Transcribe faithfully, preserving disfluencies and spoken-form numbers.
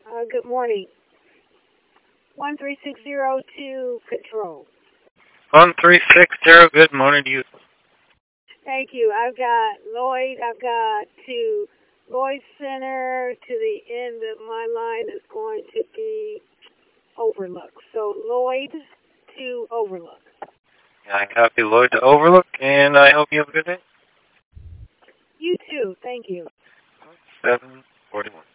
Uh, good morning. one three six zero to control. one three six zero, good morning to you. Thank you. I've got Lloyd. I've got to Lloyd Center to the end of my line is going to be Overlook. So Lloyd to Overlook. I copy Lloyd to Overlook, and I hope you have a good day. You too. Thank you. seven forty-one.